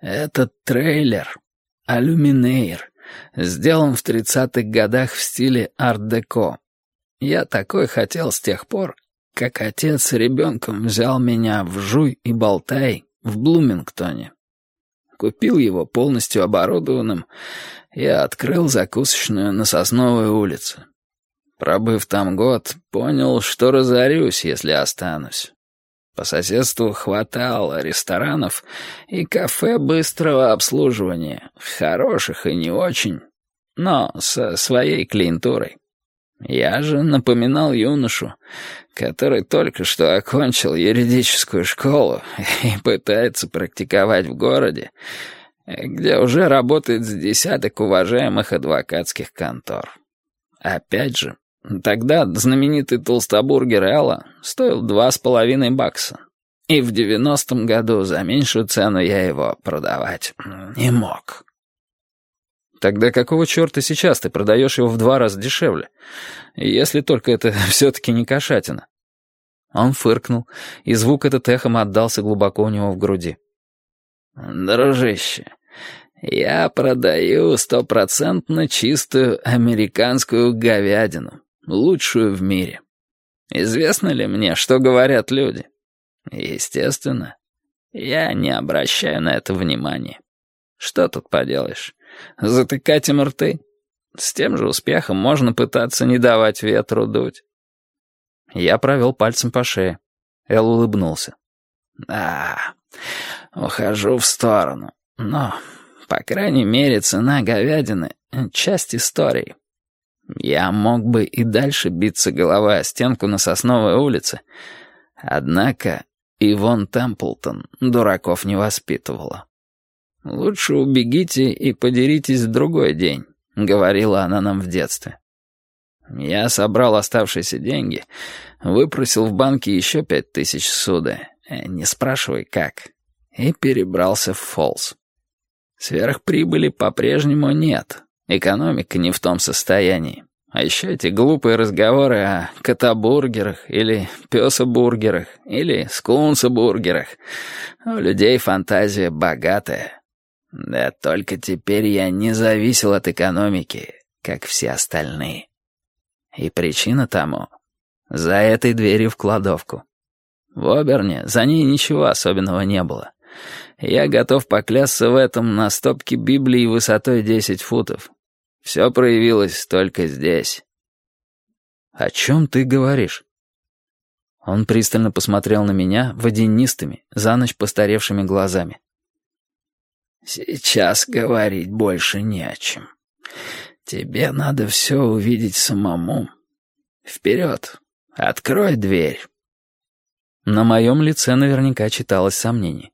Этот трейлер — алюминейр, сделан в 30-х годах в стиле арт-деко. Я такой хотел с тех пор, как отец ребенком взял меня в «Жуй и болтай» в Блумингтоне. Купил его полностью оборудованным и открыл закусочную на Сосновой улице. Пробыв там год, понял, что разорюсь, если останусь. По соседству хватало ресторанов и кафе быстрого обслуживания, хороших и не очень, но со своей клиентурой. Я же напоминал юношу, который только что окончил юридическую школу и пытается практиковать в городе, где уже работает с десяток уважаемых адвокатских контор. Опять же, тогда знаменитый толстобургер Элла стоил $2,5, и в 90-м году за меньшую цену я его продавать не мог. Тогда какого черта сейчас ты продаешь его в 2 раза дешевле? Если только это все-таки не кошатина. Он фыркнул, и звук этот эхом отдался глубоко у него в груди. Дружище, я продаю 100% чистую американскую говядину, лучшую в мире. Известно ли мне, что говорят люди? Естественно, я не обращаю на это внимания. Что тут поделаешь? Затыкать им рты? С тем же успехом можно пытаться не давать ветру дуть. Я провел пальцем по шее. Эл улыбнулся. Ухожу в сторону. Но, по крайней мере, цена говядины — часть истории. Я мог бы и дальше биться головой о стенку на Сосновой улице, однако Ивон Темплтон дураков не воспитывала. «Лучше убегите и подеритесь в другой день», — говорила она нам в детстве. Я собрал оставшиеся деньги, выпросил в банке еще 5000 суда, не спрашивай как, и перебрался в Фолс. Сверхприбыли по-прежнему нет, экономика не в том состоянии. А еще эти глупые разговоры о котобургерах или песобургерах или скунсобургерах. У людей фантазия богатая. Да только теперь я не зависел от экономики, как все остальные. И причина тому — за этой дверью в кладовку. В Оберне за ней ничего особенного не было. Я готов поклясться в этом на стопке Библии высотой 10 футов. Все проявилось только здесь. «О чем ты говоришь?» Он пристально посмотрел на меня водянистыми, за ночь постаревшими глазами. «Сейчас говорить больше не о чем. Тебе надо все увидеть самому. Вперед, открой дверь». На моем лице наверняка читалось сомнение.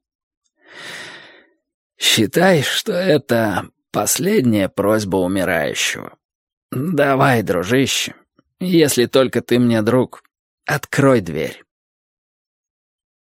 «Считай, что это последняя просьба умирающего. Давай, дружище, если только ты мне друг, открой дверь».